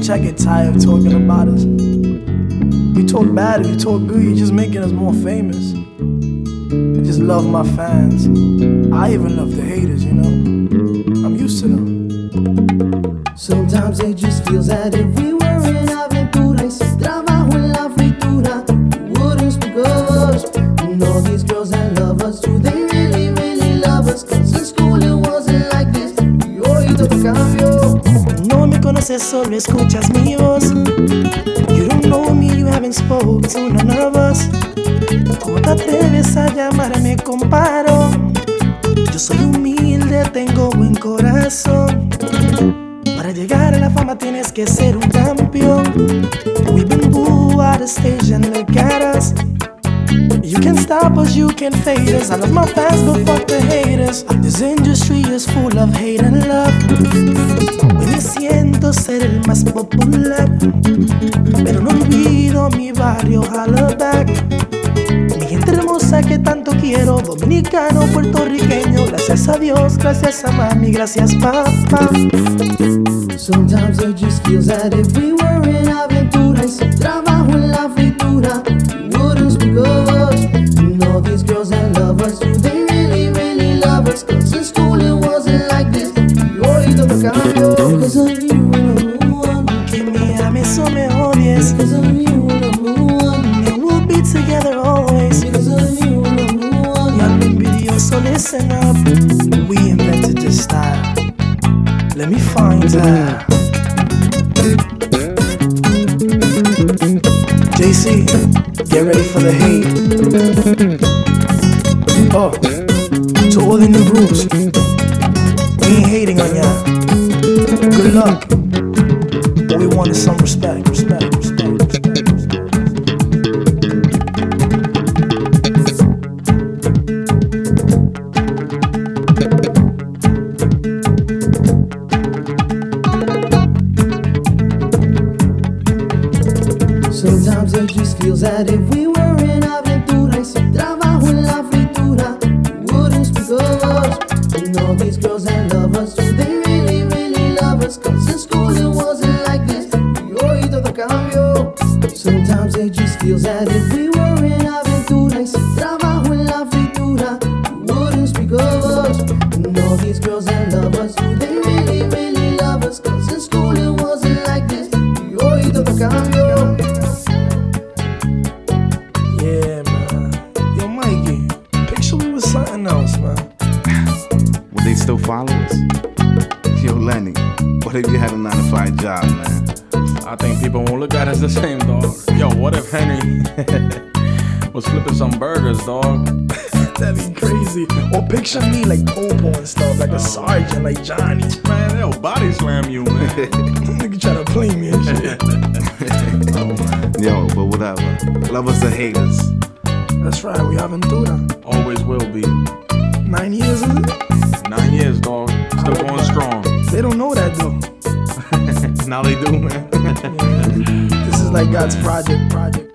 bitch, I get tired of talking about us. You talk bad, if you talk good, you're just making us more famous. I just love my fans. I even love the haters, you know. I'm used to them. Sometimes it just feels that if we were in aventura y sin trabajo en la fritura, you wouldn't speak of us. And all these girls that love us, do they really, really love us? Cause in school it wasn't like this, y hoy todo cambió. No me conoces, solo escuchas mi voz. You don't know me, you haven't spoken to none of us. ¿Cómo te atreves a llamarme comparo? Yo soy humilde, tengo buen corazón. Para llegar a la fama tienes que ser un campeón. We've been booed out of stage and look at us. You can't stop us, you can't fade us. I love my fans, but fuck the haters. This industry is full of hate and love. Hoy me siento ser el más popular, pero no olvido mi barrio, holla back. Mi gente hermosa que tanto quiero, dominicano, puertorriqueño. Gracias a Dios, gracias a mami, gracias papá. Sometimes it just feels that if we were in aventura y sin trabajo en la fritura, you wouldn't speak of us. And all these girls that love us, do they really, really love us? Cause in school it wasn't like this, y hoy todo cambió. Because of you and I'm one. Que me ames o me odies, Because of you and I'm one. and we'll be together always. Because of you and I'm one. Y'all been videos, so listen up. We invented this style. Let me find her. JC, get ready for the hate. Oh, to all the new groups, we ain't hating on ya. Good luck. All we want is some respect, respect, respect, respect, respect. Sometimes it just feels that if we were in aventura y sin trabajo en la fritura, you wouldn't speak of us. And all these girls that love us, do they really, really love us? Cause in school it wasn't like this, y hoy todo cambió. Sometimes it just feels that if we were in aventura y sin trabajo en la fritura, you wouldn't speak of us. And all these girls that love us, do they really, really love us? Cause in school it wasn't like this, y hoy todo cambió. Yeah, man. Yo, Mikey, picture we was something else, man. Would they still follow us? Yo, Lenny, what if you had a 9-to-5 job, man? I think people won't look at us the same, dog. Yo, what if Henry was flipping some burgers, dog? That'd be crazy. Or picture me like Popo and stuff, like a sergeant, like Johnny. Man, they'll body slam you, man. Nigga try to play me and shit. Oh, man. Yo, but whatever. Love us or hate us. That's right, we haven't do that. Always will be. 9 years, is it? 9 years, dog. Still going strong. They don't know that though. Now they do, man. This is like God's project.